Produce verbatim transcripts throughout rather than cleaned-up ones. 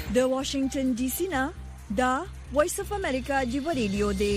د واشنگټن ډي سي نه دا وایس اف امریکا دی ریډیو دی.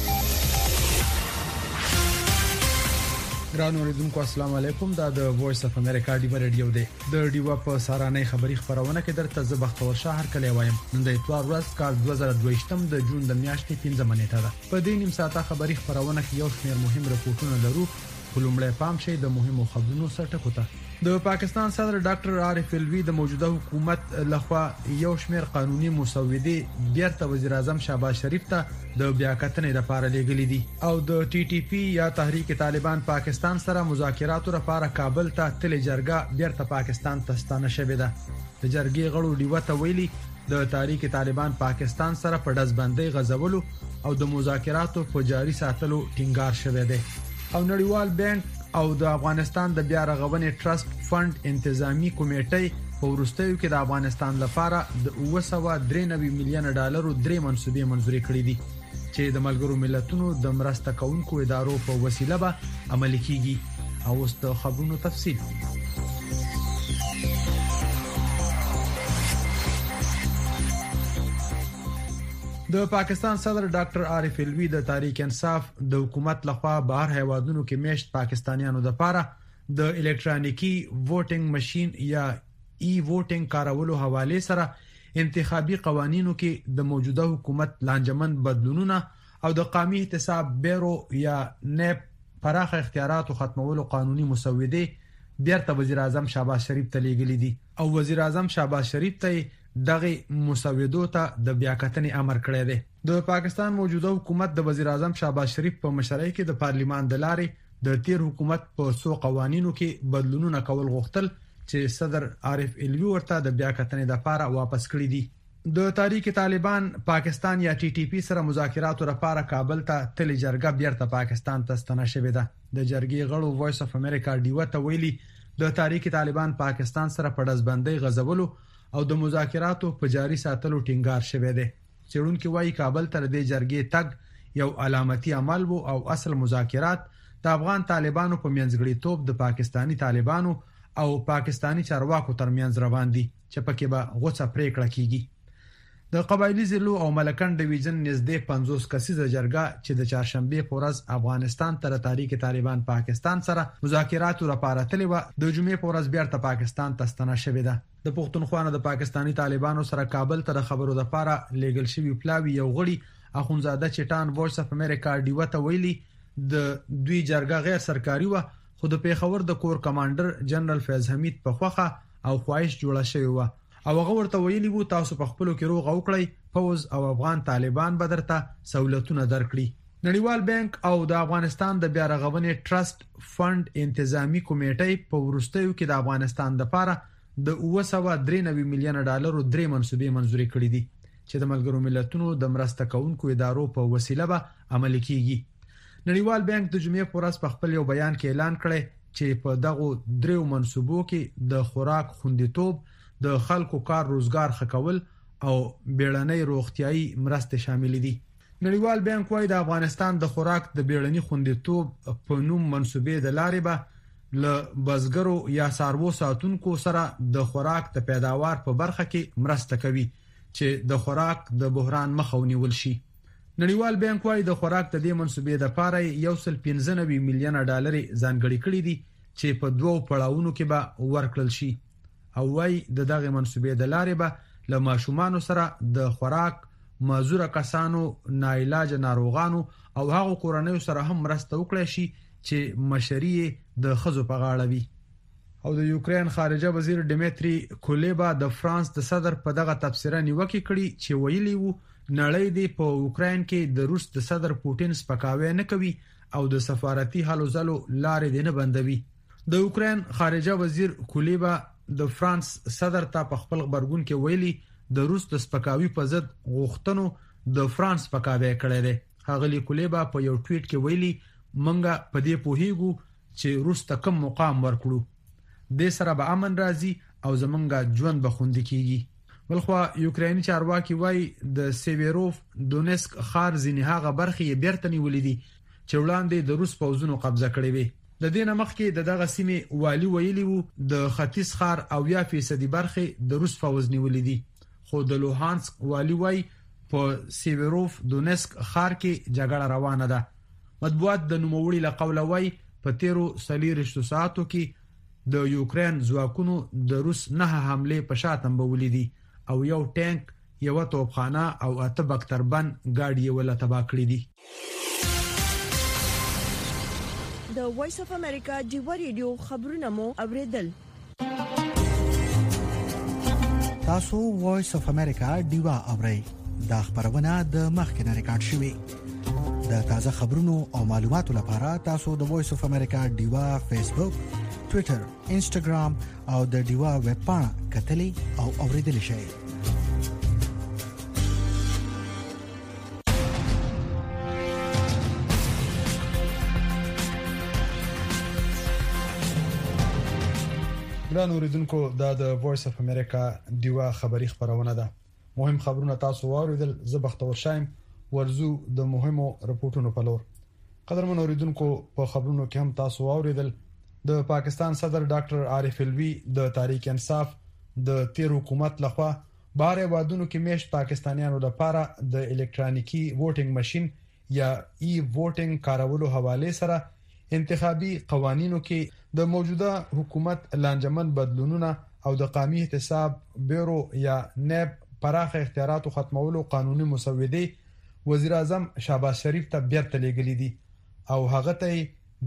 ګران اوریدونکو السلام علیکم. دا د وایس اف امریکا دی ریډیو دی. د ډیوا په سارانه خبری خبرونه کې درته زه بختور شهر کلی وایم. نن د اتوار ورځ کال دوه زره دوه ویشتم د جون د میاشتې پنځمه نیټه ده. په دې نیم ساعته خبری خبرونه کې یو شمېر مهم رپورټونه لرو. ولومړی پام شي د مهمو خبرونو سرټکو ته. د پاکستان صدر ډاکټر عارف الوی د موجوده حکومت لخوا یو شمېر قانوني مسودې بیرته وزیر اعظم شهباز شریف ته د بیاکتنې لپاره لیږلي دي او د ټي ټي پی یا تحریک طالبان پاکستان سره مذاکراتو لپاره کابل ته تللې جرګه بیرته پاکستان ته ستانه شوې ده. د جرګې غړو ډیوته ویلي د تحریک طالبان پاکستان سره په دزبندۍ غځولو او د مذاکراتو په جاري ساتلو ټینګار شوی دی. او نړیوال بانک او د افغانستان د بیا رغونې ټرست فند انتظامی کمیټې په ورستیو کې د افغانستان لپاره د اوه سوه درې نوي میلیون ډالرو درې منصوبې منزوري کړې دي چې د ملګرو ملتونو د مرسته کوونکو ادارو په وسیله به عملي کیږي. او اوس د خبرونو تفصیل. د پاکستان صدر ډاکټر عارف الوی د تحریک انصاف د حکومت لخوا بهر هیوادونو کې میشت پاکستانیانو لپاره د الکترونیکی ووټینګ ماشين یا ای ووټینګ کارولو حواله سره انتخابي قوانینو کې د موجوده حکومت لانجمن بدلونونه او د قومي احتساب بیرو یا نیب پراخ اختیارات او ختمولو قانوني مسودې بیرته وزیر اعظم شهباز شریف ته لیږلي دي او وزیر اعظم شهباز شریف ته دغه مسودو ته د بیاکتنې امر کړی دی. د پاکستان موجوده حکومت د وزیر اعظم شهباز شریف په مشرۍ کې د پارلیمان د لارې د تیر حکومت په څو قوانینو کې بدلونونه کول غوښتل چې صدر عارف الوی ورته د بیاکتنې لپاره واپس کړی دي. د تحریک طالبان پاکستان یا ټي ټي پی سره مذاکراتو لپاره کابل ته تللې جرګه بیرته پاکستان ته ستنه شوې ده. د جرګې غړو وایس اف امریکا ډیوته ویلي د تحریک طالبان پاکستان سره په دزبندۍ غځولو او د مذاکراتو په جاري ساتلو ټینګار شوی دی. چېرونکو وايي کابل ته د جرګې تګ یو علامتي عمل وو او اصل مذاکرات د افغان طالبانو په منځګړیتوب د پاکستانی طالبانو او پاکستانی چارواکو ترمنځ روان دي چې پکې به غوڅه پریکړه کیږي. د قبایلی ضلعو او ملکن ډیویژن نږدې پنځوس کسیزه جرګه چې د چهارشنبه په ورځ افغانستان تر تحریک طالبان پاکستان سره مذاکراتو لپاره تللی و د جمعې په ورځ بیرته پاکستان ته ستنه شوې ده. د پښتونخوا د پاکستانی طالبانو سره کابل ته د خبرو لپاره لیګل شوی پلاوی یو غړي اخونزاده چټان وایس اف امریکا ډیوته ویلي د دوی جرګه غیر سرکاري و خو د پیښور د کور کمانډر جنرال فیض حمید په خوخه او خواهش جوړه شوی و او هغه ورته ویلي وو تاسو په خپل کې روغ او کړی فوز او افغان طالبان بدرته سہولتونه درکړي. نړیوال بانک او د افغانستان د بیا رغونې ټرست فند انتظامی کمیټې په ورستیو کې د افغانستان لپاره د اوه سوه درې نوي میلیون ډالرو درې منصوبې منزوري کړې دي چې د ملګرو ملتونو د مرسته کوونکو ادارو په وسیله به عملي کیږي. نړیوال بانک د جمعې په ورځ په خپل یو بیان کې اعلان کړی چې په دغه دریو منصوبو کې د خوراک خوندیتوب، د خلکو کار روزګار خکول او بیړنۍ روغتيایي مرسته شامل دي. نړیوال بانک وايي د افغانستان د خوراک د بیړني خوندیتوب په نوم منصوبې د لارې به ل بزګرو یا سارو ساتونکو سره د خوراک د پیداوار په برخه کې مرسته کوي چې د خوراک د بحران مخه ونیول شي. نړیوال بانک وايي د خوراک د دې منصوبې د پاره یو سل پنځه نوي میلیون ډالر ځانګړي کړي دي چې په دوو پړاوونو کې به ورکړل شي. او وايي د دغه منصوبې د لارې به له ماشومان سره د خوراک معذور کسانو، ناعلاج ناروغانو او هغو کورنیو سره هم مرسته وکړي شي چې مشري د خزو په غاړه وي. او د یوکرين خارجه وزیر ډیمیټری کوليبا د فرانس د صدر په دغه تبصره نیوکه کړې چې ویلي وو نړۍ دی په اوکرين کې د روس د صدر پوتین سپکاوی نه کوي او د سفارتي حل زلو لارې دی نه بندوي. د یوکرين خارجه وزیر کوليبا د فرانس صدر ته په خپل خبرګون کې ویلي د روس د سپکاوي په ضد غوښتنو د فرانس سپکاوی کړی دی. هغه کوليبا په یو ټویټ کې ویلي منګه په دې پوهیږو چې روس ته کوم مقام ورکړو، د سره به امن راځي او زمونږه ژوند به خوندي کیږي. بلخوا یوکرینی چارواکي وایي د سیویروف دونسک ښار ځینې هغه برخې بیرته نیولې دي چې وړاندې د روس پوځونو قبضه کړې وي. د دې نه مخکې د دغه سیمې والی ویلي وو د ختیځ ښار او یا فیصدي برخې د روس پوځ نیولې دي، خو د لوهانسک والی وای په سیوروف دونسک ښار کې جګړه روانه ده. مطبوعات د نوموړي له قوله وای په تیرو څلوېښتو ساعتو کې د یوکرين ځواکونو د روس نه حمله په شا تنبولې دي او یو ټانک، یو توپخانه او اته بکتربن ګاډي ولا تباہ کړې دي. د وایس اف امریکا ډیو ریډیو خبرونه مو اوریدل. تاسو وایس اف امریکا ډیو اورئ. دا خبرونه د مخکنه ریکارډ شوې. د تازه خبرونو او معلوماتو لپاره تاسو د وایس اف امریکا ډیو فیسبوک، ټوئیټر، انسټاګرام او د ډیو ویب پاڼه کتلې او اوریدل شئ. ګران اوریدونکو، دا د وایس اف امریکا ډیوا خبری خبرونه ده. مهم خبرونه تاسو واوریدل. زه بختور شایم ورزو د مهمو رپورټونو په لور. قدرمن اوریدونکو، په خبرونو کې هم تاسو واوریدل د پاکستان صدر ډاکټر عارف الوی د تحریک انصاف د تیر حکومت لخوا بهر وادونو کې میشت پاکستانیانو لپاره د الکترونیکی ووټینګ ماشين یا ای ووټینګ کارولو حواله سره انتخابي قوانینو کې د موجوده حکومت لانجمن بدلونونه او د قومي احتساب بیورو یا نیب پراخ اختیارات ختمولو قانوني مسوده وزیر اعظم شهباز شریف ته بیرته لېږلې دي او هغه ته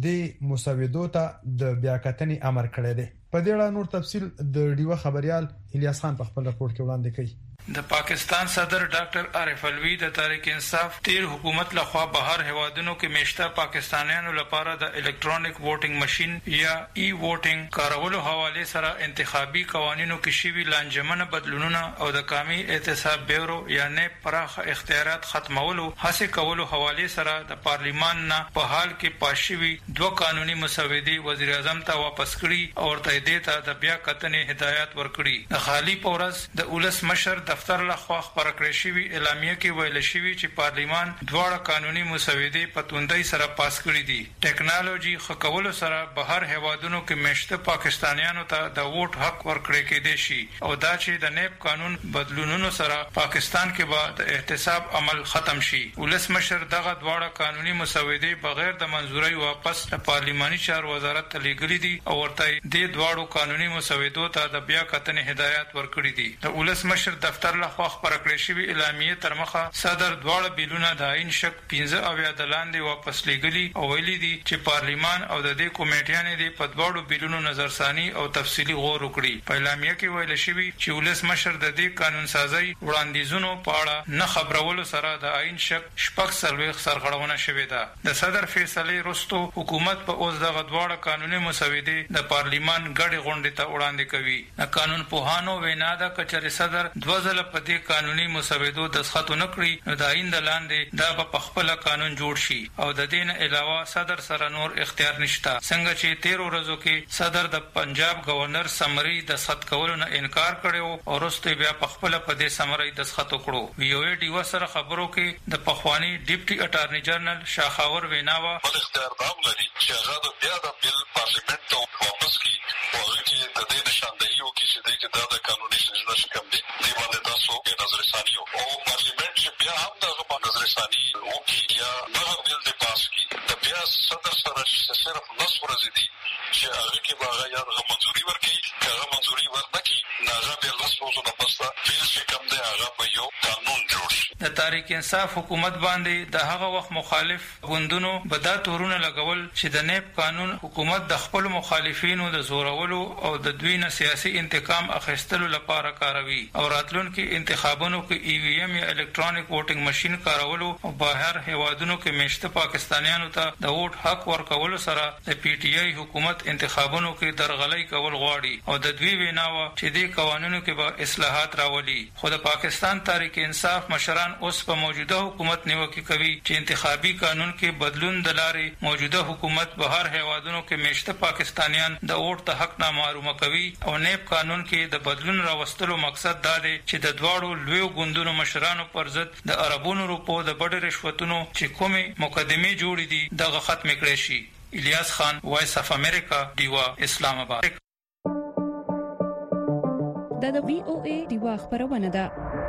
د مسودو ته د بیاکتنې امر کړی دی. په دې اړه نور تفصیل د ډیوه خبريال الیاس خان په خپل راپور کې وړاندې کړي. د پاکستان صدر ډاکټر عارف الوی د تحریک انصاف تیر حکومت لخوا بهر هوادونو کې میشته پاکستانیانو لپاره د الکترونیک ووټینګ ماشين یا ای ووټینګ کارولو حواله سره انتخابي قوانینو کې شوی لانجمنه بدلونونه او د قومي احتساب بیورو یا نیب پراخ اختیارات ختمولو هڅه کولو حواله سره د پارلیمان نه په حال کې پاشوي دوه قانوني مسودې وزیر اعظم ته واپس کړي او ورته دې ته د بیا کتنې هدایت ورکړي. د خالی پورس د اولس مشر دفتر لخوا خبر کړی شوی اعلامیه کې ویل شوی چې پارلیمان دواړه قانوني مسودې په توندۍ سره پاس کړې دي. ټیکنالوژي خکولو سره بهر هوادونو کې مشته پاکستانیانو ته د ووټ حق ورکړی کېدی شي او دا چې د نیب قانون بدلونونو سره پاکستان کې به د احتساب عمل ختم شي. ولس مشر دغه دواړه قانوني مسودې بغیر د منزورۍ واپس د پارلیماني چارو وزارت ته لیږلي دي او ورته د دواړو قانوني مسودو ته د بیا کتنې هدایت ورکړي دي. د ولس مشر دفتر دفتر لخوا خبر کړی شوی اعلامیه تر مخه صدر دواړه بیلونه د عین شک پنځه اویا د لاندې واپس لېږلي او ویلي دي چې پارلیمان او د دې کمیټیانې د په دواړو بیلونو نظرثاني او تفصیلی غور وکړي. په اعلامیه کې ویل شوی چې ولس مشر د دې قانون سازي وړاندیزونو په اړه نه خبرولو سره د عین شک شپږ سلويخ سرغړونه شوې ده. د صدر فیصله وروسته حکومت په اوس دغه دواړه قانوني مسودې د پارلیمان ګډې غونډې ته وړاندې کوي. د قانون پوهانو وینا ده چې صدر دوه په دې قانوني مسودو دسخط نه کړی نو د آئین د لاندې دا په خپل قانون جوړ شي او د دې نه علاوه صدر سره نور اختیار نشته. څنګه چې تیر ورځو کې صدر د پنجاب گورنر سمری دسخط کولو نه انکار کړو او وروسته بیا په خپل په دې سمری دسخط وکړو. وی او ای ډیو سره خبرو کې د پخوانی ډیپټي اټارنی جنرال شاخاور ویناوه بل اختیار دام لري چې هغه د بیا د بل پارلیمنت ته واپس کړي او هغه چې د دې نشاندهي وکړي چې دا د قانوني سیستم شکم دی دی باندې تاسو کې نظر ثاني او پارلیمنت چې بیا هم دغه په نظر ثاني وکړي یا دغه بل د پاس کړي د بیا صدر سره صرف نص ورځې دي چې هغه کې باغ یا هغه منځوري ورکړي هغه منځوري ورنکړي هغه بیا لاس روزو نه پسته بل شکم دی هغه په یو قانون جوړ شي. د تحریک انصاف حکومت باندې د هغه وخت مخالف غوندونو بدا تورونه لګول چې د نیب قانون حکومت د خپل مخالفینو د زورولو او د دوی نه سیاسي انتقام اخیستلو لپاره کاروي او راتلونکي انتخابونو کې ای وی ایم یا الکترونیک ووټینګ ماشين کارولو او بهر هوادونو کې مشته پاکستانیانو ته د ووټ حق ورکولو سره د پی ټی آی حکومت انتخابونو کې درغلۍ کول غواړي او د دوی ویناوه چې د قوانینو کې به اصلاحات راولي. خو د پاکستان تحریک انصاف مشران اوس په موجوده حکومت نیوکه کوي چې انتخابي قانون کې بدلون د لارې موجوده حکومت بهر هوادونو کې مشته پاکستانیان د ووټ ته حق نه محروم کوي او نیب قانون کې د بدلون راوستلو مقصد دا دی چې د دواړو لوی ګوندونو مشرانو پر ضد د عربونو روپو د بډې رشوتونو چې کومه مقدمه جوړې دي دغه ختم کړي شي. الیاس خان، وایس اف امریکا، دیوا، اسلام آباد. دا د وی او ای دیوا خبرونه ده.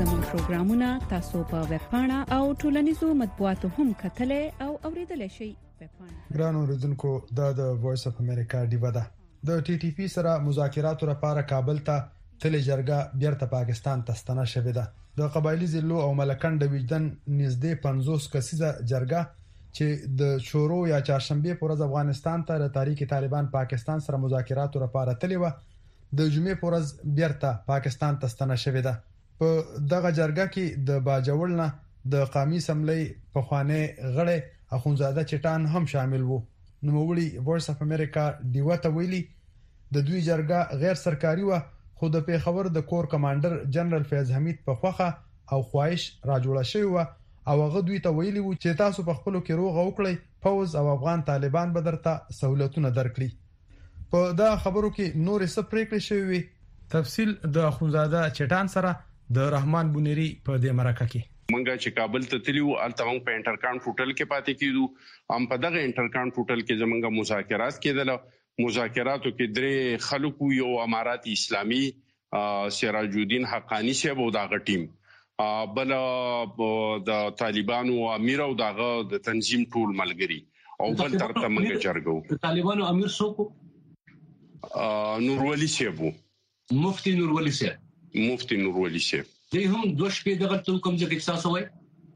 زموږ پروګرامونه تاسو په ویب پاڼه او ټولنیزو مطبوعاتو هم کتلای او اوریدلای شئ. ګران اوریدونکو، دا د وایس اف امریکا ډیوا ده. د ټي ټي پی سره مذاکراتو لپاره کابل ته تل جرګه بیرته پاکستان ته ستنه شوې ده. د قبایلی ضلعو او ملکن د وجدان نږدې پنځوس کسیزه جرګه چې د شورو یا چهارشنبه پر ورځ افغانستان ته د تحریک طالبان پاکستان سره مذاکراتو لپاره تللی و، د جمعې پر ورځ بیرته پاکستان ته ستنه شوې ده. په دغه جرګه کې د باجوړ نه د قومي اسمبلی په خوانه غړي اخونزاده چټان هم شامل وو. نوموړي وایس اف امریکا ډیوا ته ویلي د دوی جرګه غیر سرکاري و، خو د پیښور د کور کمانډر جنرال فیض حمید په خوخه او خواهش را جوړه شوی و او هغه دوی ته ویلي وو چې تاسو په خپل کې روغ وکړئ، فوز او افغان طالبان به درته سہولتونه درکړي. په دا خبرو کې نور څه پریکړې شوې وي. تفصیل د اخونزاده چټان سره د رحمان بونری په دې مرکه کې. منګه چې کابل ته تلیو التمنګ په انټرکان پورټل کې پاتې کیدو. ام په دغه انټرکان پورټل کې زمونږه مذاکرات کېدل. مذاکراتو کې درې خلکو یو امارات اسلامي سراج الدین حقانی صاحب او دغه ټیم، بل د طالبانو امیر او دغه د تنظیم ټول ملګری، او بل ترته منګه چرګو طالبانو امیر سوکو نور ولی صاحب، مفتی نور ولی صاحب مفتی نور ولی صاحب دوی هم دوه شپې دغه کوم ځای کې تاسو وای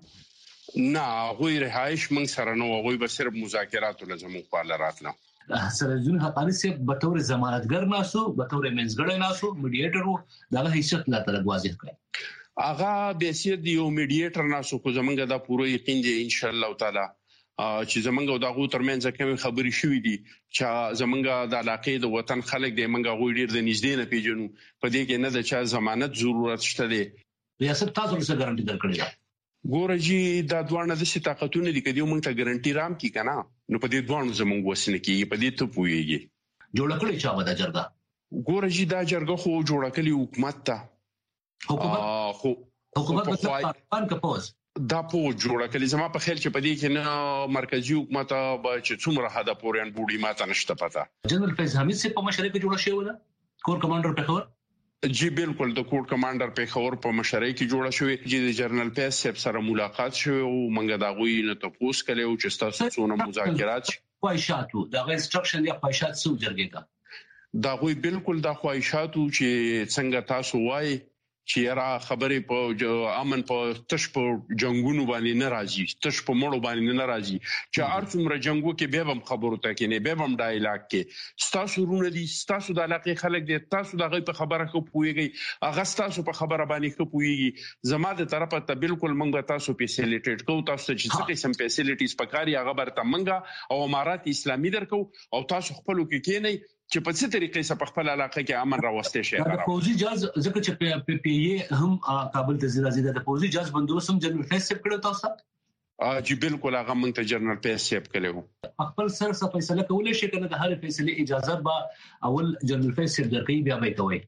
نه غوی رهایش من سره نو غوی به صرف مذاکرات لازم په لاراتله. سراج الدین حقانی صاحب به تور ضمانتګر ناسو، به تور منځګړی ناسو، میډیټر وو، دغه حیثیت لا تر واضح کړی. اغه به سید یو میډیټر ناسو، خو زمونږ دا پوره یقین دی ان شاء الله تعالی چې زمونږ دغه ترمنځ کوم خبري شوې دي چې زمونږ د علاقې د وطن خلک د منګه غوړي ډیر د نږدې نه پیژنو، په دې کې نه د چا ضمانت ضرورت شته دی. ریاست تاسو څه ګارانټي درکړي ده؟ ګوره جی دا دوانه د طاقتونه دي کدی مونږ ته ګارانټي رام کی کنه، نو په دې دوانو زمونږ وسنه کی په دې ته پويږي جوړ کړی چا ودا جرګه. ګوره جی دا جرګه خو جوړ کړی حکومت ته، حکومت خو حکومت په پاکستان کې پوز دا په جوړ کړی. زما په خیال چې په دې کې نه مرکزی حکومت به چې څومره حدا پورین بوډي ماته نشته پتا. جنرال فیض حمید سے په مشرۍ کې جوړ شوی و، کور کمانډر پیښور. جی بالکل د کوټ کمانډر پیښور په مشرۍ کې جوړه شوې، چې د جنرال فیض صاحب سره ملاقات شوه او منګه دا غوي نه تاسو کله او چې تاسو څونه مذاکرات خواهشاتو دا انسټرکشن یا خواهشات سو جرګه کا دا غوي بالکل دا خواهشاتو چې څنګه تاسو وای چې را خبرې په امن په تش په جنگونو باندې ناراضي، تش په مړو باندې ناراضي، چې ارڅومره جنگو کې به هم خبرو ته کې نه به هم ډایلاګ کې تاسو رونه دي، تاسو د علاقې خلک دي، تاسو دغه په خبره خو پويږي، هغه تاسو په خبره باندې خو پويږي. زما د طرفه ته بالکل منګه تاسو فیسیلیټیټ کو، تاسو چې څه قسم فیسیلیټیز پکاري هغه برته منګه او امارات اسلامي درکو او تاسو خپل کې کې نه چې په څه طریقې سره په خپل علاقه کې امن راوستي شي. د فوجي جاز ځکه چې پی پی ای هم کابل ته زیرا زیاده د فوجي جاز بندوبست هم جنرال فیض صاحب کړو تاسو ا جی بالکل هغه مونږ ته جنرال فیض صاحب کړو. خپل سر څه فیصله کولای شي کنه د هر فیصله اجازه با اول جنرال فیض صاحب درکې بیا به کوي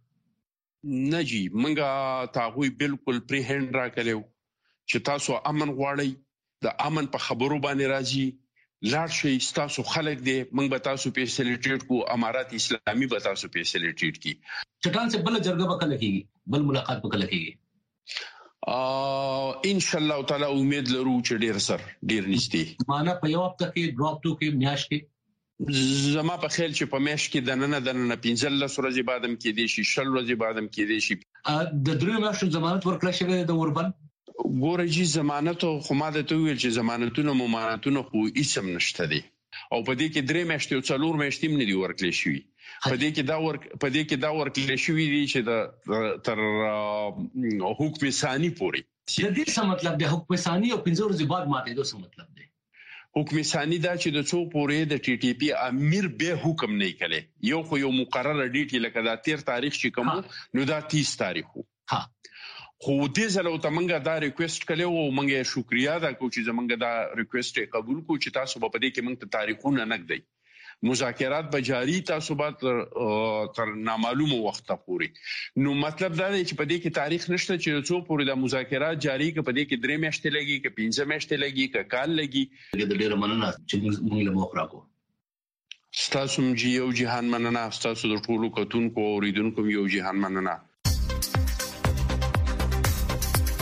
نه جی مونږه تاغوي بالکل پری هند را کړو چې تاسو امن غواړئ، د امن په خبرو باندې راځي لاړ شي، تاسو خلک دې موږ به تاسو فیسیلیټیټ کو، امارات اسلامي به تاسو فیسیلیټیټ کی. چټان سے بل جرګه وکړه کیږي، بل ملاقات وکړه کیږي ا ان شاء الله تعالی امید لرو چې ډیر سر ډیر نشته معنا په یو هفته کې ډراپ تو کې میاش کې زما په خیال چې په میاش کې د نن د نن پنځل ورځې بعدم کې دي شي شل ورځې بعدم کې دي شي د درې میاشتو ضمانت ورکړل شوی د اوربن. ګوره جی ضمانت خو ما د تو ویل چې ضمانتونه ممانتونه خو اسم نشته دي او په دې کې درې میاشتې او څلور میاشتې هم نه دي ورکړل شوی. په دې کې دا ورک په دې کې دا ورکړل شوی دي چې د تر حکم ثانی پورې. د دې څه مطلب دی حکم ثانی او پنځه ورځې بعد ماته دوه څه مطلب دی؟ حکم ثانی دا چې د څو پورې د ټي ټي پی امیر به حکم نه کړي، یو خو یو مقرره ډیټ لکه دا تیر تاریخ چې کوم نو دا تیس تاریخ ها خو دې زلو ته منګه دا ریکوست کړو او منګه شکریا دا کو چې زمنګ دا ریکوست قبول کو چې تاسو په دې کې منګ ته تاریخونه نګدي مذاکرات به جاری تاسو به تر نامعلومه وخت پورې. نو مطلب دا دی چې په دې کې تاریخ نشته چې څو پورې د مذاکرات جاری کې په دې کې درې میاشتې لګي کې پنځه میاشتې لګي کې کال لګي. د ډېر مننه چې موږ له مخ راکو تاسو مجي یو جهان مننه، تاسو د ټولو کتونکو او اوریدونکو یو جهان مننه.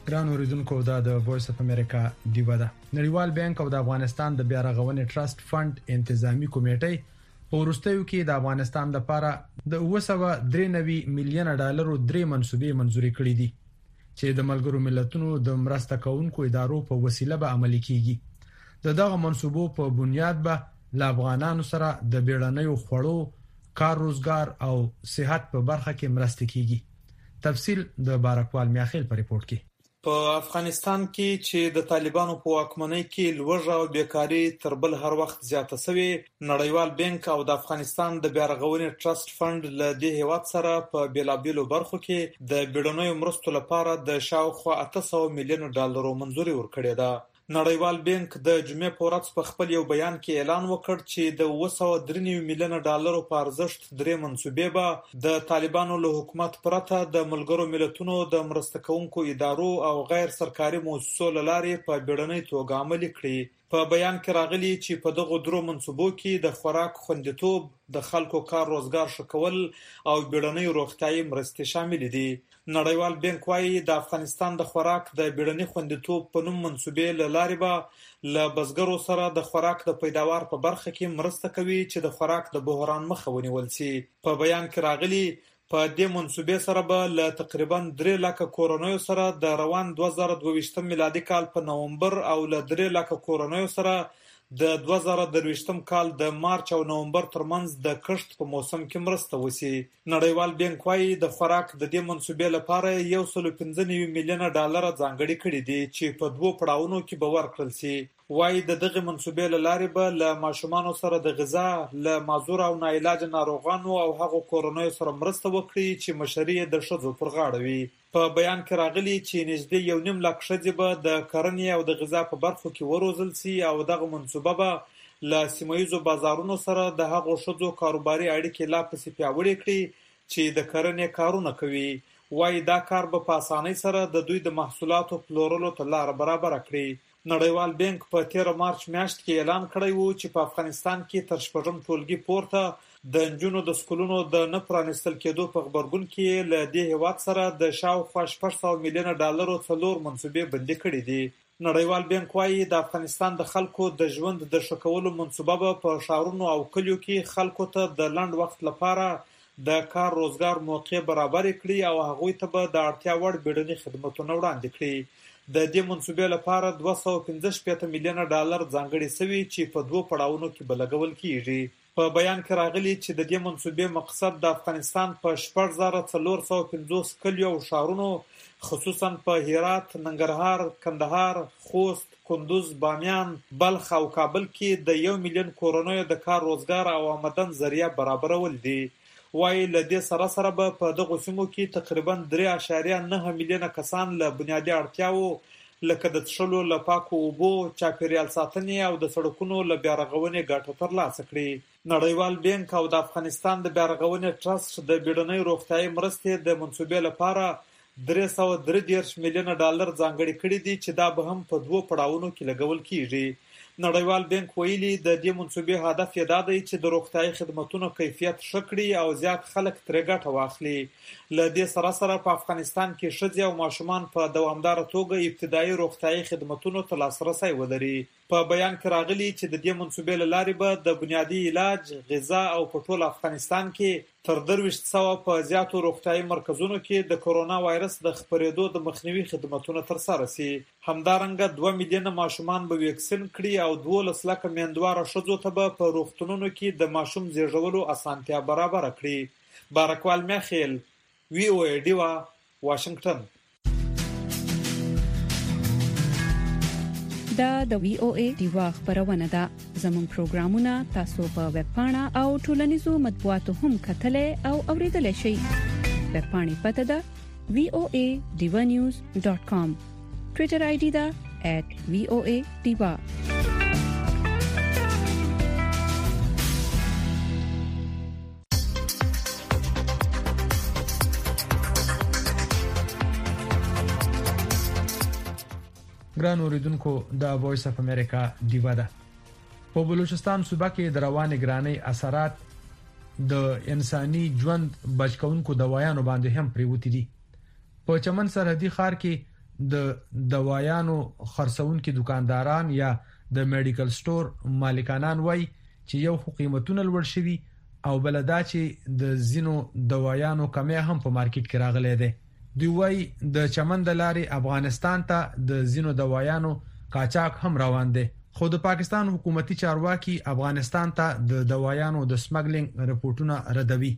ګران اوریدونکو دا د وایس اف امریکا دیوا ده. نړیوال بانک او د افغانستان د بیا رغونې ټرست فند انتظامی کمیټې په وروستیو کې د افغانستان لپاره د اوه سوه درې نوي میلیون ډالرو درې منسوبې منزوري کړې دي چې د ملګرو ملتونو د مرسته کوونکو ادارو په وسیله به عملي کیږي. د دغه منسوبو په بنیاد به ل افغانانو سره د بیړنیو خوړو، کار روزګار او صحت په برخه کې مرسته کیږي. تفصیل د بارکوال میاخیل په ریپورت کې. په افغانستان کې چې د طالبانو په واکمنۍ کې لوږه او بیکاری تر بل هر وخت زیاته شوې، نړیوال بانک او د افغانستان د بیا رغونې ټرست فند له دې هیواد سره په بیلابیلو برخو کې د بیړنیو مرستو لپاره د شاوخوا اته سوه میلیون ډالرو منزوري ورکړې ده. نړیوال بانک د جمعې په ورځ په خپل یو بیان کې اعلان وکړ چې د اوه سوه درې نوي میلیون ډالرو په ارزښت درې منسوبې به د طالبانو له حکومت پرته د ملګرو ملتونو د مرسته کوونکو ادارو او غیر سرکاري مؤسسو له لارې په بیړنۍ توګه عملي کړي. په بیان کې راغلي چې په دغه درو منسوبو کې د خوراک خوندیتوب، د خلکو کار روزګار ښه کول او بیړنۍ روغتیايي مرستې شامل دي. نړیوال بانک وايي د افغانستان د خوراک د بیړني خوندیتوب په نوم منسوبې له لارې به له بزګرو سره د خوراک د پیداوار په برخه کې مرسته کوي چې د خوراک د بحران مخه ونیول شي. په بیان کې راغلي په دې منسوبې سره به له تقریبا درې لکه کورنیو سره د روان دوه زره دوه ویشتم میلادي کال په نومبر او له درې لکه کورنیو سره د دوه زره درویشتم کال د مارچ او نومبر ترمنځ د کښت په موسم کې مرسته وشي. نړیوال بانک وايي د خوراک د دې منسوبې لپاره یو سل پنځه نوي میلیون ډالر ځانګړي کړي دي چې په دوو پړاوونو کې به ورکړل شي. وايي د دغه منسوبې له لارې به له ماشومانو سره د غذا، له معذور او ناعلاج ناروغانو او هغو کورنیو سره مرسته وکړي چې مشري د ښځو پر غاړه وي. په بیان کې راغلي چې نږدې یو نیم لک ښځې به د کرنې او د غذا په برخو کې وروزل شي او دغه منسوبه به له سیمه ییزو بازارونو سره د هغو ښځو کاروباري اړیکې لا پسې پیاوړې کړي چې د کرنې کارونه کوي. وايي دا کار به په اسانۍ سره د دوی د محصولاتو پلورلو ته لاره برابره کړي. نړیوال بانک په تیر مارچ میاشت کې اعلان کړی و چې په افغانستان کې تر شپږم ټولګي پورته د نجونو د سکولونو د نه پرانیستل کېدو په غبرګون کې له دې هیواد سره د شاوخوا شپږ سوه میلیون ډالرو څلور منسوبې بندي کړي دي. نړیوال بانک وايي د افغانستان د خلکو د ژوند د ښه کولو منسوبه به په ښارونو او کلیو کې خلکو ته د لنډ وخت لپاره د کار روزګار موقع برابر کړي او هغوی ته به د اړتیا وړ بیړني خدمتونه وړاندې کړي. د دې منسوبې لپاره دوه سوه پنځه شپېته میلیون ډالر ځانګړي شوي چې په دوو پړاوونو کې به لګول کیږي. په بیان کې راغلي چې د دې منسوبې مقصد د افغانستان په شپږ زره څلور سوه پنځوس کلیو او ښارونو خصوصا په هرات، ننګرهار، کندهار، خوست، کندوز، بامیان، بلخ او کابل کې د یو میلیون کورنیو د کار روزګار او آمدن ذریعہ برابرول دي. وايي له دې سره سره به په دغو سیمو کې تقریبا درې اعشاریه نه میلیونه کسان له بنیادي اړتیاوو لکه د څښلو، له پاکو اوبو، چاپیریال ساتنې او د سړکونو له بیا رغونې ګټه ترلاسه کړي. نړیوال بانک او د افغانستان د بیا رغونې ټرست د بیړنۍ روغتیايي مرستې د منسوبې لپاره درې سوه درې دېرش میلیونه ډالر ځانګړي کړي دي چې دا به هم په دوو پړاوونو کې لګول کیږي. نړیوال بانک ویلي د دې منسوبې هدف یې دا دی چې د روغتیايي خدماتو کیفیت ښه کړي او زیات خلک ترې ګټه واخلي. له دې سره سره په افغانستان کې ښځې او ماشومان په دوامداره توګه ابتدایي روغتیايي خدماتو ته لاسرسی ولري. په بیان کې راغلي چې د دې منسوبې له لارې به د بنیادي علاج، غذا او په ټول افغانستان کې تر درویشت سوه په زیاتو روغتیايي مرکزونو کې د کرونا وایرس د خپرېدو د مخنیوي خدمتونه ترسره شي. همدارنګه دوه میلیونه ماشومان به واکسین کړي او دولس لکه میندواره ښځو ته به په روغتونونو کې د ماشوم زیږولو اسانتیا برابره کړي. بارکوال میاخیل، وی او ای ډیوا، واشنگټن. دا د وی او ای ډیوا خبرونه ده. زموږ پروګرامونه تاسو په ویب پاڼه او ټولنیزو مطبوعاتو هم کتلای او اوریدلای شئ. ویب پاڼې پته ده وی او ای ډیوا نیوز ډاٹ کام. ټویټر آی ډی ده ایٹ وی او ای ډیوا. ګران اوریدونکو د وایس اف امریکا دیوا ده. په بلوچستان صوبه کې د روانې ګرانۍ اثرات د انساني ژوند بچکونکو دوايانو باندې هم پریوتی دي. په چمن سرحدي ښار کې د دوايانو خرڅونکو دکانداران یا د میډیکل سٹور مالکانان وای چې یو خو قیمتونه لوړ شوي او بلدا چې د زینو دوايانو کمی هم په مارکیټ کې راغلي دي. دوی وای د چمن د لارې افغانستان ته د زینو دوايانو قاچاق هم روان دي. خو د پاکستان حکومتي چارواکي افغانستان ته د دوايانو د سمګلینګ رپورټونه ردوي.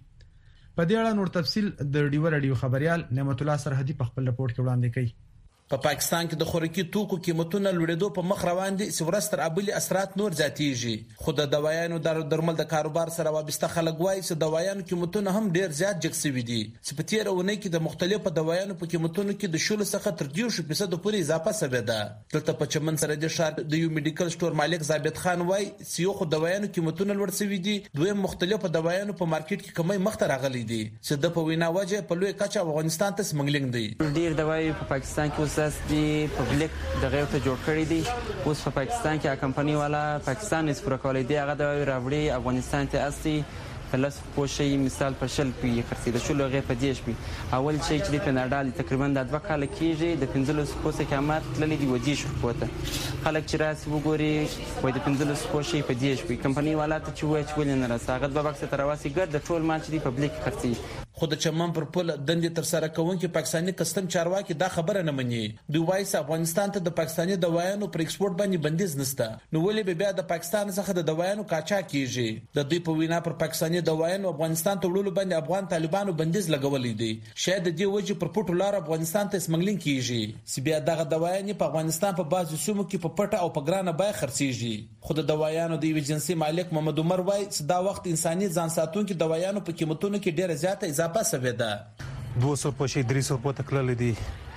په دې اړه نور تفصيل د ډیو رادیو خبريال نعمت الله سرحدي په خپل رپورت کې وړاندې کړي. په پاکستان کې د خوراکي توکو قیمتونه لوړېدو په مخ روان دي چې ورستر ابلي اثرات نور زیاتېږي. خو د دوايانو د درمل د کاروبار سره وابسته خلک وایي چې دوايانو قیمتونه هم ډیر زیات جګ شوي دي چې په تیر اونۍ کې د مختلفو دوايانو په قیمتونو کې د شل څخه تر دیرش فیصد پورې اضافه شوې ده. دلته په چمن سره د شار د یو میډیکل سٹور مالک ثابت خان وایي چې یو خو دوايانو قیمتونه لوړ شوي دي، دویم مختلفو دوايانو په مارکیټ کې کمی مخ ته راغلي دي چې د په وینا وجه په لوی کچه افغانستان ته سمګلینګ دی. ډیر دوايي په پاکستان کې وساس دي پبلک دغه ته جوړ کړی دی. اوس په پاکستان کې کمپنی والا پاکستان اس پر کولای دی هغه د راوړي افغانستان ته اصلي فلس پوشي مثال په شل پی خرڅې د شلو غي په دیش پی اول شي چې په نړال تقریبا د دوه کال کېږي د پنځلس پوسه قیمت تللی دی ودی شو پوته خلک چې راس وګوري وای د پنځلس پوشي په دیش پی کمپنی والا ته چې وای چې ولې نه راځي د بکس تر واسي ګر د ټول ماچ دی پبلک خرڅې. خو د چمن پر پل دندې تر سره کوونکي پاکستاني کسٹم چارواکي دا خبره نه مني. دوی وایي چې افغانستان ته د پاکستاني دوايانو پر ایکسپورت باندې بندیز نشته، نو ولې به بیا د پاکستان څخه د دوايانو قاچاق کیږي. د دوی په وینا پر پاکستاني دوايانو افغانستان ته وړلو باندې افغان طالبانو بندیز لګولې دي. شاید د دې وجه پر پټو لار افغانستان ته سمګلینګ کیږي چې بیا دغه دوايانې په افغانستان په بعضو سیمو کې په پټه او په ګرانه بیه خرڅېږي. خو د دوايانو د ایجنسی مالک محمد عمر وایي چې دا وخت انساني ځان ساتونکو دوايانو په قیمتونو کې ډیره زیاته اضافه شوې ده. دو سو پوشي درې سو په تکلل دي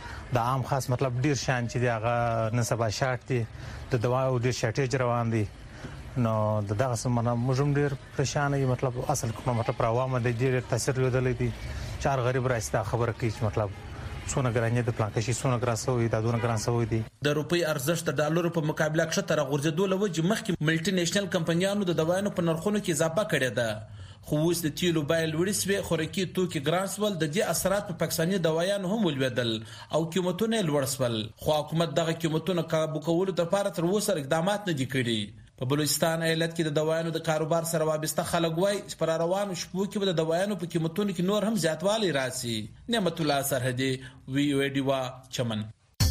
د عام خاص مطلب ډیر شان چې هغه نسبه شارت دي د دوا او ډیر شارټیج روان دي. نو دغه سمونه موږ ډیر پریشان یو مطلب اصل کوم مطلب راوامه د ډیر تاثیر لیدل دي. چار غریب راځي خبره کوي چې مطلب څونه ګرانې د پلانکشي څونه ګراسوي د دونه ګراسوي دي. د روپی ارزښت د ډالرو په مقابله کې تر غورځېدو لوجه مخکې ملټي نېشنل کمپنیانو د دوايانو په نرخونو کې اضافه کړې ده. خو اوس د تیلو بیه لوړې شوې، خوراکي توکي ګران شول، د دې اثرات په پاکستاني دوايانو هم ولوېدل او قیمتونه لوړ شول. خو حکومت دغه قیمتونه کابو کولو لپاره تر اوسه اقدامات نه دي کړي. په بلوچستان ایالت کې د دوايانو د کاروبار سره وابسته خلک وایي چې پر روانو شپو کې به د دوايانو په قیمتونو کې نور هم زیاتوالی راسي. نعمت الله سرحدي وی او ای ډیوا چمن.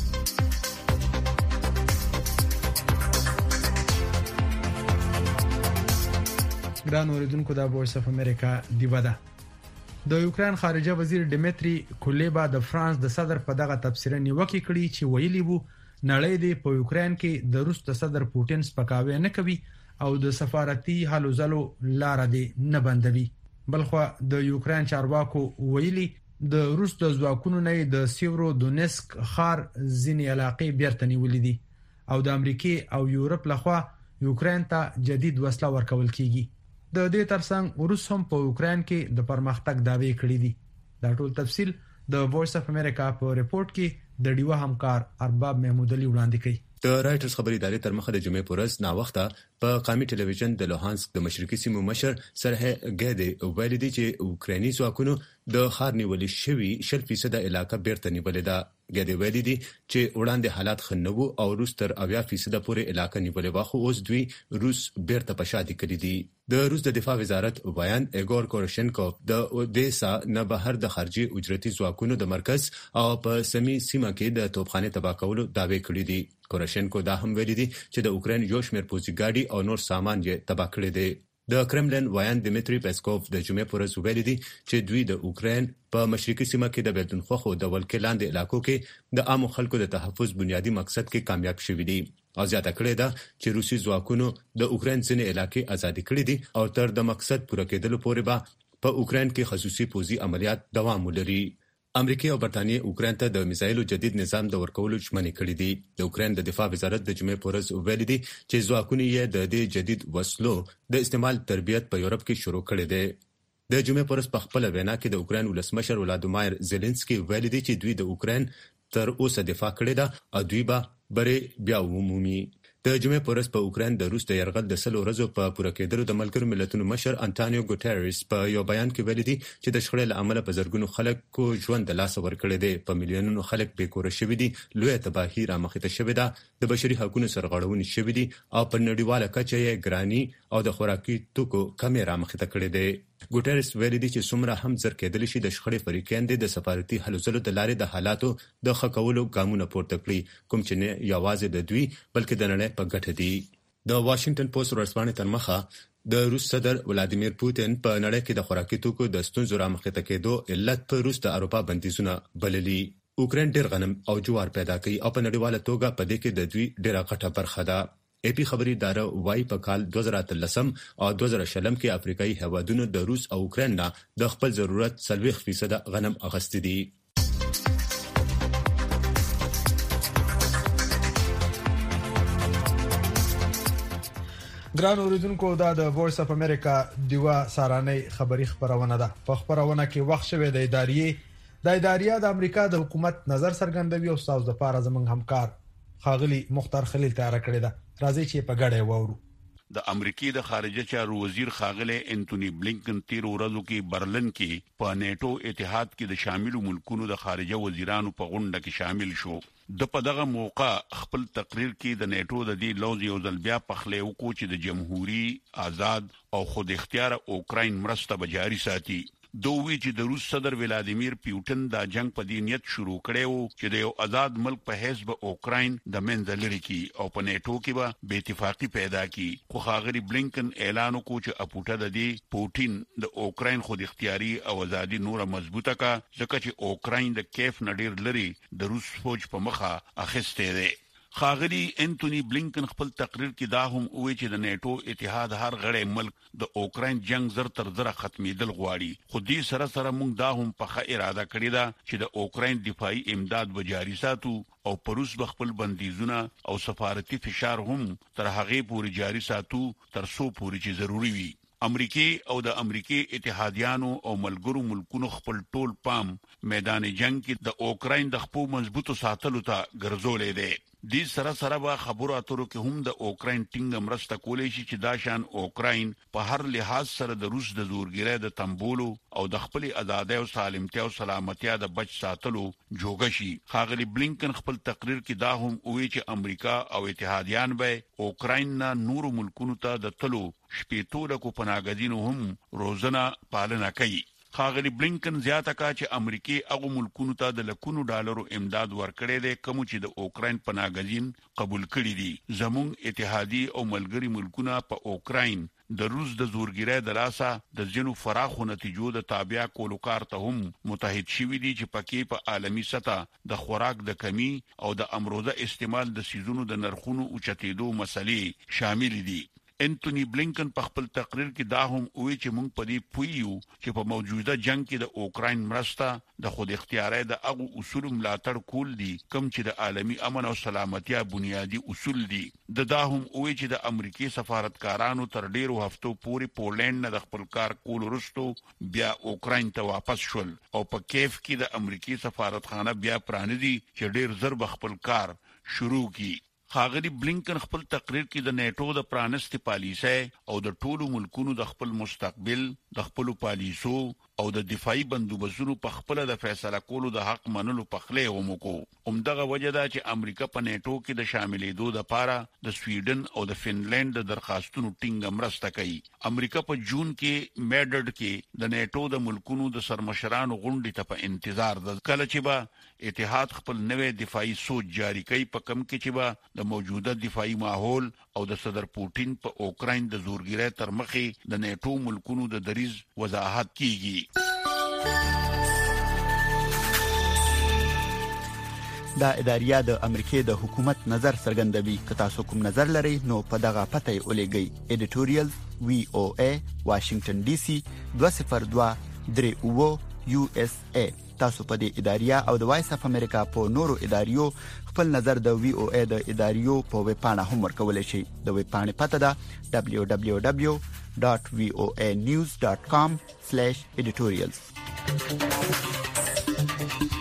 ګران اوریدونکو د وایس اف امریکا دیوا ده. د یوکرين خارجه وزیر ډیمیټری کولیبا د فرانس د صدر په دغه تبصره نیوکه کړې چې ویلي وو نړۍ د په یوکرين کې د روس د صدر پوتین سپکاوی نه کوي او د سفارتي حلو زلو لار دی نه بندوي. بلخو د یوکرين چارواکو ویلي د روس د ځواکونو نه د سیورو دونسک خار ځینې علاقې بیرته نیولې دي او د امریکای او یورپ لخوا یوکرين ته جدید وسله ورکول کیږي. د دې ترڅنګ روس هم په یوکرين کې د پرمختګ دعوی کړې دي. دا ټول تفصيل د وایس اف امریکا په ریپورت کې د ډیوا همکار ارباب محمود علي وړاندې کړي. د رائټرز خبري ادارې تر مخه د جمعې پورز نا وخته په قومي ټلویزیون د لوهانسک د مشرقي سیمو مشر سره ګاډي ویلي دي چې اوکراني ځواکونو د خار نیولې شوی شل فیصد علاقه بیرته نیولې ده. ګاډي ویلي دي چې وړاندې حالات خنوو او روس تر اویا فیصد پورې علاقه نیولې واخو اوس دوی روس بیرته پشادي کړی دي. د روس د دفاع وزارت بیان ایګور کورشنکوف د دیسا نه بهر د خارجي اجرتي ځواکونو د مرکز او په سیمې سیمه کې د توپخانه تباہ کولو دعوی کړې دي. کورشنکو دا هم ویلي دي چې د اوکرين یو شمېر پوځي ګاډي او نور سامان یې تباہ کړی دي. د کرملن ویان دمیټری پیسکوف د جمعې پورز ویلي دي چې دوی د اوکرين په مشرقي سیمه کې د بلدنخو د ولکې لاندې علاقو کې د عامو خلکو د تحفظ بنیادی مقصد کې کامیاب شوي دي. او زیاته کړې ده چې روسي ځواکونو د اوکرين ځینې علاقې ازادي کړې دي او تر د مقصد پوره کېدلو پورې به په اوکرين کې خصوصي پوځي عملیات دوام ولري. امریکا او برتانیې اوکرين ته د میزایلو جدید نظام د ورکولو ژمنې کړې دي. د اوکرين د دفاع وزارت د جمعې پورز ویلي دي چې ځواکونه یې د دې جدید وسلو د استعمال تربیت په یورپ کې شروع کړې ده. د جمعې پورز په خپل وینا کې د اوکرين ولسمشر ولادیمیر زيلنسکي ویلي دي چې دوی د اوکرين تر اوسه دفاع کړې ده او دوی به بری بیا ومومي. د جمعې پورس په اوکرين د روس د يرغل د سلو ورځو په پوره کېدلو د ملګرو ملتونو مشر انټانیو ګوټيريس په یو بیان کې ویلي دي چې د شخړې له امله په زرګونو خلکو ژوند د لاس ورکړي دي، په میلیونونو خلک بې کور شوي دي، لوی تباهي را مخې ته شوې ده، د بشري حقوقو سرغړونې شوې دي او په نړیواله کچه یې ګراني او د خوراکي توکو کمې را مخې ته کړې دي. ګوټيريس ویلي دي چې څومره هم زر کېدل شي د شخړې فریقین د سفارتي حل زلو د لارې د حالاتو د خکولو ګامونه پورته کړی، کوم چې نه یوازې د دوی بلکې د نړۍ په ګټه دي. د واشنگټن پوسټ ورځپاڼې تر مخه د روس صدر ولادیمیر پوتین په نړۍ کې د خوراکي توکو د ستونزو را مخې ته کېدو علت په روس د اروپا بندیزونه بللي. اوکرين ډېر غنم او جوار پیدا کوي او په نړیواله توګه په دې کې د دوی ډېره غټه برخه ده. اي پي خبري اداره وايي په کال دوه زره اتلسم او دوه زره شلم کې افریقایي هیوادونو د روس او اوکرين نه د خپل ضرورت سلويخ فیصد غنم اغستې دي. ګران اوریدونکو دا د وایس اف امریکا دیوا سارانه خبری خبرونه ده. په خبرونه کې وخت شوه د ادارې د ادارې د امریکا د حکومت نظر څرګندوي او تاسو د پاره زمنګ همکار خاغلی مختار خلیل تیار کړی ده. راځي چې په غړې وورو. د امریکای د خارجه چارو وزیر خاغلی انټونی بلینکن تیر ورځو کې برلن کې په نیټو اتحاد کې د شاملو ملکونو د خارجه وزیرانو په غونډه کې شامل شو. د په دغه موقع خپل تقریر کې د نیټو د دې لوز یو ځل بیا په خله وکړو چې د جمهوریت آزاد او خود اختیار اوکراین مرسته به جاری ساتي. دوی چې د روس صدر ولادیمیر پوتین دا جنگ په دې نیت شروع کړو چې د یو آزاد ملک په حیث به اوکراین د منځ لري کی او په نیټو کې به بې اتفاقی پیدا کی. خو خاغلی بلینکن اعلان وکړ چې اپوټه د دې پوتین د اوکراین خود اختیاري او ازادي نور مضبوطه کا ځکه چې اوکراین د کیف نډیر لري د روس فوج په مخه اخیسته ده. خاغلی انټونی بلینکن خپل تقریر کې دا هم وایي چې د نیټو اتحاد هر غړی ملک د اوکراین جنگ زر تر زر ختمېدل غواړي، خو دې سره سره موږ دا هم په ښه اراده کړې ده چې د اوکراین دفاعي امداد به جاری ساتو او پروس بخپل بندیزونه او سفارتي فشار هم تر هغه پورې جاری ساتو تر څو پورې چې ضروری وي. امریکای او د امریکای اتحادیانو او ملګرو ملکونو خپل ټول پام میدان جنگ کې د اوکراین د خپل مضبوطو ساتلو ته ګرځولې ده. دې سره سره به خبرو اترو کې هم د اوکراین ټینګ مرسته کولای شي چې دا شان اوکراین په هر لحاظ سره د روس د زورګیرۍ د تنبولو او د خپل ازادۍ او سالمتیا او سلامتیا د بچ ساتلو جوګه شي. خاغلی بلینکن خپل تقریر کې دا هم وایي چې امریکا او اتحادیان به اوکراین نه نور ملکونو ته د تلو شپېتو لکو پناهګزینو هم روزنه پالنه کوي. خاغلی بلینکن زیاته کا چې امریکای هغه ملکونو ته د لکونو ډالرو امداد ورکړي دي کوم چې د اوکراین پناهګزین قبول کړي دي. زموږ اتحادی او ملګری ملکونه په اوکراین د روس د زورګیرۍ د لاسه د ځینو فراخو نتیجو د تابع کولو کار ته هم متحد شوي دي چې پکې په عالمي سطح د خوراک د کمی او د امروزه استعمال د سیزونو د نرخونو اوچتېدو مسلې شامل دي. انټونی بلینکن په خپل تقریر کې دا هم وایي چې موږ په دې پوهیو چې په موجوده جنگ کې د اوکراین مرسته د خود اختیارۍ د هغو اصول ملاتړ کول دي کوم چې د عالمي امن او سلامتیا بنیادی اصول دي. د دا هم وایي چې د امریکای سفارتکارانو تر ډیرو هفتو پورې پولند نه د خپل کار کول وروسته بیا اوکراین ته واپس شول او په کیف کې د امریکای سفارتخانه بیا پرانیدي چې ډیر زر خپل کار شروع کړي. خاغلی بلینکن خپل تقریر کې د نیټو د پرانستي پالیسۍ او د ټولو ملکونو د خپل مستقبل د خپل پالیسو او د دفاعي بندوبستونو په خپل د فیصله کولو د حق منلو په خله ومکو. همدغه وجه ده چې امریکا په نیټو کې د شاملېدو لپاره د سویډن او د فنلند د درخواستونو ټینګ مرسته کوي. امریکا په جون کې میډرډ کې د نیټو د ملکونو د سرمشرانو غونډې ته په انتظار ده کله چې به اتحاد خپل نوې دفاعي سوچ جاری کوي په کم کې چې به د موجوده دفاعي ماحول او د صدر پوتین په اوکراین د زورګیرۍ تر مخې د نیټو ملکونو د دریز وضاحت کیږي. دا اداریه د امریکای د حکومت نظر څرګندوي. که تاسو کوم نظر لرئ نو په دغه پته یې ولېږئ. ایډیټوریال وی او ای واشنگټن ډي سي دوه صفر دوه درې اوه یو اس ای. تاسو په دې اداریه او د وایس اف امریکا په نورو اداریو خپل نظر د وی او ای د اداریو په ویب پاڼه هم ورکولای شئ. د ویب پاڼې پته ده دبليو دبليو دبليو ډاټ وی او ای نیوز ډاټ کام سلیش ایډیټوریالز.